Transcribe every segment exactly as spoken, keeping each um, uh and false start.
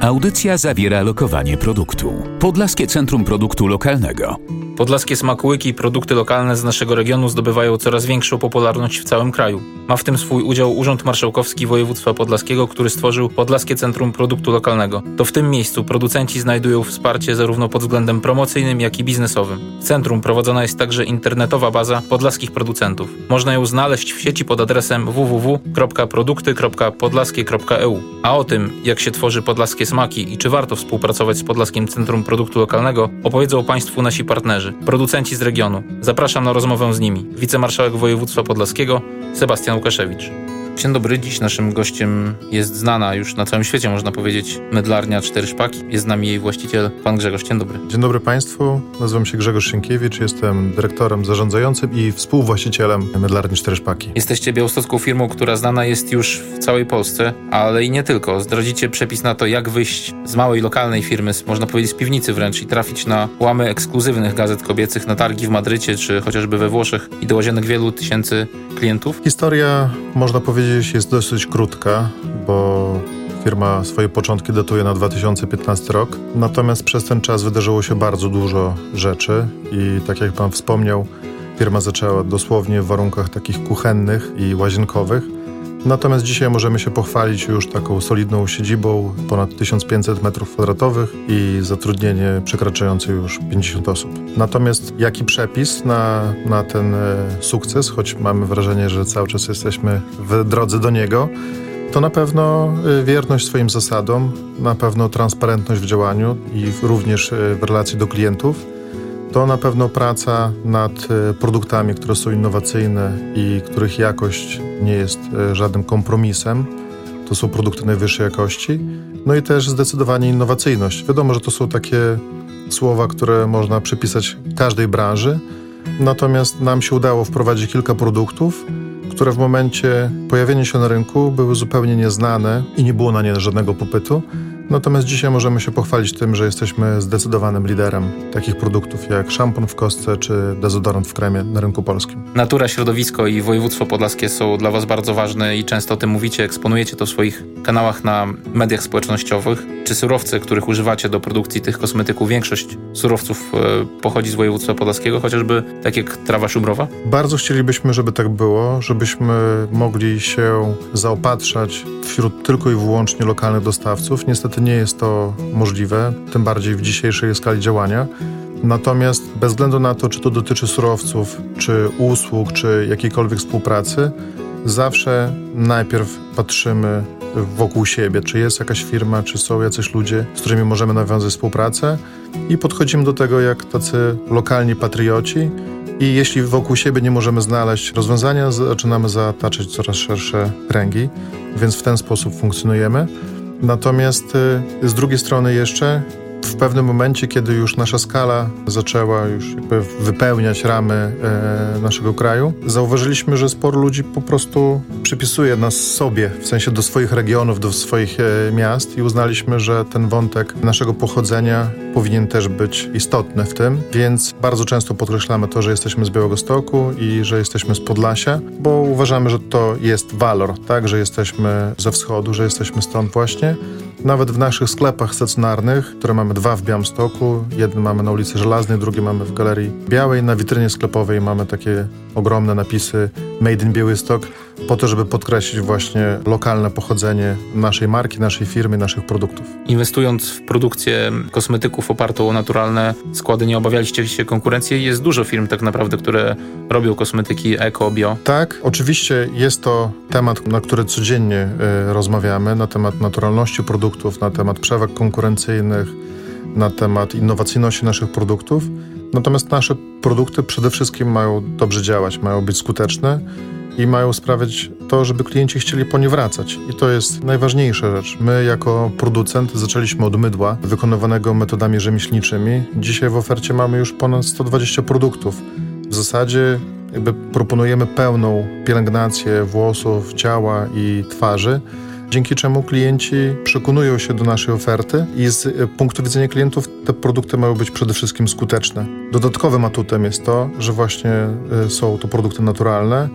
Audycja zawiera lokowanie produktu. Podlaskie Centrum Produktu Lokalnego. Podlaskie smakołyki i produkty lokalne z naszego regionu zdobywają coraz większą popularność w całym kraju. Ma w tym swój udział Urząd Marszałkowski Województwa Podlaskiego, który stworzył Podlaskie Centrum Produktu Lokalnego. To w tym miejscu producenci znajdują wsparcie zarówno pod względem promocyjnym, jak i biznesowym. W centrum prowadzona jest także internetowa baza podlaskich producentów. Można ją znaleźć w sieci pod adresem w w w kropka produkty kropka podlaskie kropka e u. A o tym, jak się tworzy podlaskie smaki i czy warto współpracować z Podlaskim Centrum Produktu Lokalnego, opowiedzą Państwu nasi partnerzy, producenci z regionu. Zapraszam na rozmowę z nimi. Wicemarszałek województwa podlaskiego Sebastian Łukaszewicz. Dzień dobry, dziś naszym gościem jest znana już na całym świecie, można powiedzieć, mydlarnia Cztery Szpaki. Jest z nami jej właściciel, pan Grzegorz. Dzień dobry. Dzień dobry Państwu, nazywam się Grzegorz Sienkiewicz, jestem dyrektorem zarządzającym i współwłaścicielem mydlarni Cztery Szpaki. Jesteście białostocką firmą, która znana jest już w całej Polsce, ale i nie tylko. Zdradzicie przepis na to, jak wyjść z małej, lokalnej firmy, można powiedzieć z piwnicy wręcz, i trafić na łamy ekskluzywnych gazet kobiecych, na targi w Madrycie, czy chociażby we Włoszech i do łazienek wielu tysięcy klientów. Historia, można powiedzieć, jest dosyć krótka, bo firma swoje początki datuje na dwa tysiące piętnasty rok. Natomiast przez ten czas wydarzyło się bardzo dużo rzeczy i tak jak pan wspomniał, firma zaczęła dosłownie w warunkach takich kuchennych i łazienkowych. Natomiast dzisiaj możemy się pochwalić już taką solidną siedzibą, ponad tysiąc pięćset metrów kwadratowych i zatrudnienie przekraczające już pięćdziesiąt osób. Natomiast jaki przepis na, na ten e, sukces, choć mamy wrażenie, że cały czas jesteśmy w drodze do niego, to na pewno e, wierność swoim zasadom, na pewno transparentność w działaniu i w, również e, w relacji do klientów. To na pewno praca nad produktami, które są innowacyjne i których jakość nie jest żadnym kompromisem. To są produkty najwyższej jakości. No i też zdecydowanie innowacyjność. Wiadomo, że to są takie słowa, które można przypisać każdej branży. Natomiast nam się udało wprowadzić kilka produktów, które w momencie pojawienia się na rynku były zupełnie nieznane i nie było na nie żadnego popytu. Natomiast dzisiaj możemy się pochwalić tym, że jesteśmy zdecydowanym liderem takich produktów jak szampon w kostce czy dezodorant w kremie na rynku polskim. Natura, środowisko i województwo podlaskie są dla Was bardzo ważne i często o tym mówicie, eksponujecie to w swoich kanałach na mediach społecznościowych. Czy surowce, których używacie do produkcji tych kosmetyków, większość surowców e, pochodzi z województwa podlaskiego, chociażby tak jak trawa szubrowa? Bardzo chcielibyśmy, żeby tak było, żebyśmy mogli się zaopatrzać wśród tylko i wyłącznie lokalnych dostawców. Niestety nie jest to możliwe, tym bardziej w dzisiejszej skali działania. Natomiast bez względu na to, czy to dotyczy surowców, czy usług, czy jakiejkolwiek współpracy, zawsze najpierw patrzymy wokół siebie, czy jest jakaś firma, czy są jacyś ludzie, z którymi możemy nawiązać współpracę i podchodzimy do tego jak tacy lokalni patrioci i jeśli wokół siebie nie możemy znaleźć rozwiązania, zaczynamy zataczać coraz szersze kręgi, więc w ten sposób funkcjonujemy. Natomiast z drugiej strony jeszcze w pewnym momencie, kiedy już nasza skala zaczęła już jakby wypełniać ramy e, naszego kraju, zauważyliśmy, że sporo ludzi po prostu przypisuje nas sobie, w sensie do swoich regionów, do swoich e, miast i uznaliśmy, że ten wątek naszego pochodzenia powinien też być istotny w tym, więc bardzo często podkreślamy to, że jesteśmy z Białegostoku i że jesteśmy z Podlasia, bo uważamy, że to jest walor, tak, że jesteśmy ze wschodu, że jesteśmy stąd właśnie. Nawet w naszych sklepach stacjonarnych, które mamy dwa w Białymstoku, jeden mamy na ulicy Żelaznej, drugi mamy w Galerii Białej. Na witrynie sklepowej mamy takie ogromne napisy Made in Białystok, po to, żeby podkreślić właśnie lokalne pochodzenie naszej marki, naszej firmy, naszych produktów. Inwestując w produkcję kosmetyków opartą o naturalne składy, nie obawialiście się konkurencji? Jest dużo firm tak naprawdę, które robią kosmetyki eko, bio. Tak, oczywiście jest to temat, na który codziennie y, rozmawiamy, na temat naturalności produktów, na temat przewag konkurencyjnych, na temat innowacyjności naszych produktów. Natomiast nasze produkty przede wszystkim mają dobrze działać, mają być skuteczne i mają sprawiać to, żeby klienci chcieli po nie wracać. I to jest najważniejsza rzecz. My jako producent zaczęliśmy od mydła wykonywanego metodami rzemieślniczymi. Dzisiaj w ofercie mamy już ponad sto dwadzieścia produktów. W zasadzie jakby proponujemy pełną pielęgnację włosów, ciała i twarzy, dzięki czemu klienci przekonują się do naszej oferty i z punktu widzenia klientów te produkty mają być przede wszystkim skuteczne. Dodatkowym atutem jest to, że właśnie są to produkty naturalne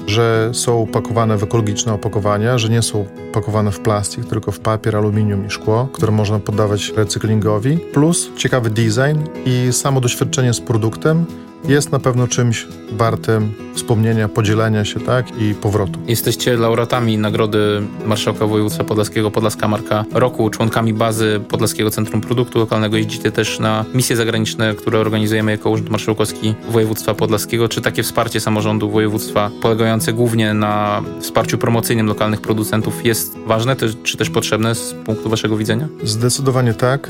że są pakowane w ekologiczne opakowania, że nie są pakowane w plastik, tylko w papier, aluminium i szkło, które można poddawać recyklingowi, plus ciekawy design i samo doświadczenie z produktem jest na pewno czymś wartym wspomnienia, podzielenia się, tak, i powrotu. Jesteście laureatami Nagrody Marszałka Województwa Podlaskiego Podlaska Marka Roku, członkami bazy Podlaskiego Centrum Produktu Lokalnego. Jeździcie też na misje zagraniczne, które organizujemy jako Urząd Marszałkowski Województwa Podlaskiego. Czy takie wsparcie samorządu województwa, polegające głównie na wsparciu promocyjnym lokalnych producentów, jest ważne, czy też potrzebne z punktu waszego widzenia? Zdecydowanie tak.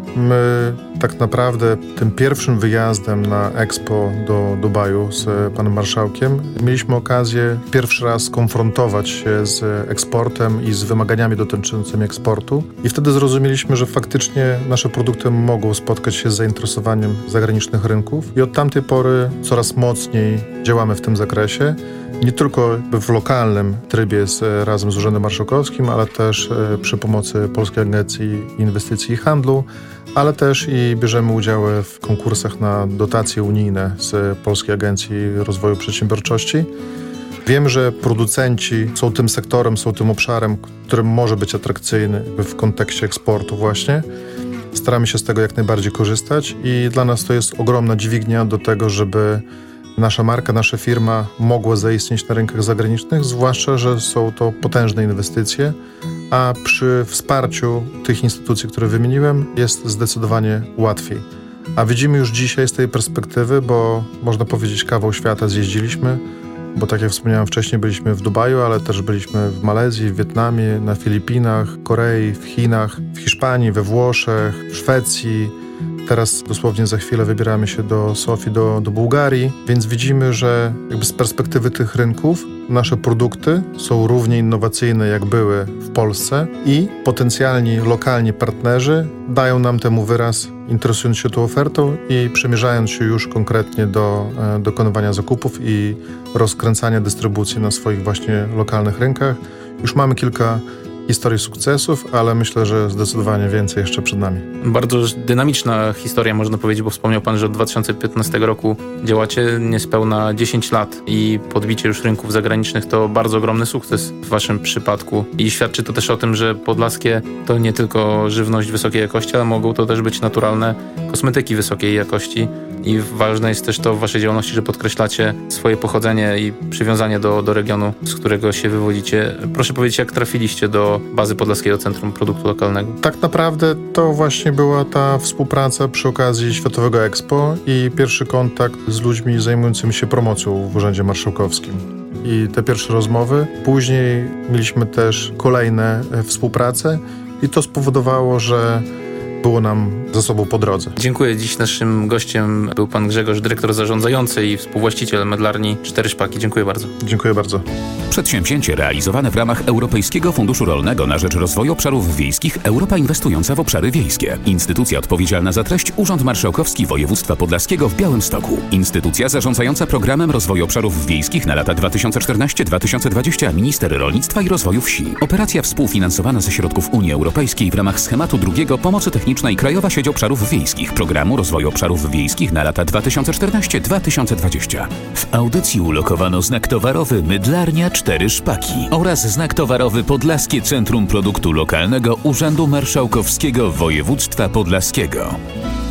My tak naprawdę tym pierwszym wyjazdem na Expo do Dubaju z panem marszałkiem mieliśmy okazję pierwszy raz konfrontować się z eksportem i z wymaganiami dotyczącymi eksportu i wtedy zrozumieliśmy, że faktycznie nasze produkty mogą spotkać się z zainteresowaniem zagranicznych rynków i od tamtej pory coraz mocniej działamy w tym zakresie. Nie tylko w lokalnym trybie z, razem z Urzędem Marszałkowskim, ale też przy pomocy Polskiej Agencji Inwestycji i Handlu, ale też i bierzemy udział w konkursach na dotacje unijne z Polskiej Agencji Rozwoju Przedsiębiorczości. Wiem, że producenci są tym sektorem, są tym obszarem, który może być atrakcyjny w kontekście eksportu właśnie. Staramy się z tego jak najbardziej korzystać i dla nas to jest ogromna dźwignia do tego, żeby nasza marka, nasza firma mogła zaistnieć na rynkach zagranicznych, zwłaszcza, że są to potężne inwestycje, a przy wsparciu tych instytucji, które wymieniłem, jest zdecydowanie łatwiej. A widzimy już dzisiaj z tej perspektywy, bo można powiedzieć kawał świata zjeździliśmy, bo tak jak wspomniałem wcześniej, byliśmy w Dubaju, ale też byliśmy w Malezji, w Wietnamie, na Filipinach, Korei, w Chinach, w Hiszpanii, we Włoszech, w Szwecji. Teraz dosłownie za chwilę wybieramy się do Sofii, do, do Bułgarii, więc widzimy, że jakby z perspektywy tych rynków nasze produkty są równie innowacyjne, jak były w Polsce i potencjalni lokalni partnerzy dają nam temu wyraz, interesując się tą ofertą i przymierzając się już konkretnie do e, dokonywania zakupów i rozkręcania dystrybucji na swoich właśnie lokalnych rynkach. Już mamy kilka historii sukcesów, ale myślę, że zdecydowanie więcej jeszcze przed nami. Bardzo dynamiczna historia, można powiedzieć, bo wspomniał pan, że od dwa tysiące piętnastego roku działacie niespełna dziesięć lat i podbicie już rynków zagranicznych to bardzo ogromny sukces w waszym przypadku. I świadczy to też o tym, że podlaskie to nie tylko żywność wysokiej jakości, ale mogą to też być naturalne kosmetyki wysokiej jakości. I ważne jest też to w waszej działalności, że podkreślacie swoje pochodzenie i przywiązanie do, do regionu, z którego się wywodzicie. Proszę powiedzieć, jak trafiliście do bazy Podlaskiego Centrum Produktu Lokalnego? Tak naprawdę to właśnie była ta współpraca przy okazji Światowego Expo i pierwszy kontakt z ludźmi zajmującymi się promocją w Urzędzie Marszałkowskim. I te pierwsze rozmowy. Później mieliśmy też kolejne współprace i to spowodowało, że było nam ze sobą po drodze. Dziękuję. Dziś naszym gościem był pan Grzegorz, dyrektor zarządzający i współwłaściciel Mydlarni Cztery Szpaki. Dziękuję bardzo. Dziękuję bardzo. Przedsięwzięcie realizowane w ramach Europejskiego Funduszu Rolnego na rzecz Rozwoju Obszarów Wiejskich Europa Inwestująca w Obszary Wiejskie. Instytucja odpowiedzialna za treść Urząd Marszałkowski Województwa Podlaskiego w Białymstoku. Instytucja zarządzająca Programem Rozwoju Obszarów Wiejskich na lata dwa tysiące czternaście do dwa tysiące dwadzieścia. Minister Rolnictwa i Rozwoju Wsi. Operacja współfinansowana ze środków Unii Europejskiej w ramach schematu drugiego Pomocy Technicznej Krajowa Sieć Obszarów Wiejskich Programu Rozwoju Obszarów Wiejskich na lata dwa tysiące czternaście do dwa tysiące dwadzieścia. W audycji ulokowano znak towarowy Mydlarnia Cztery Szpaki oraz znak towarowy Podlaskie Centrum Produktu Lokalnego Urzędu Marszałkowskiego Województwa Podlaskiego.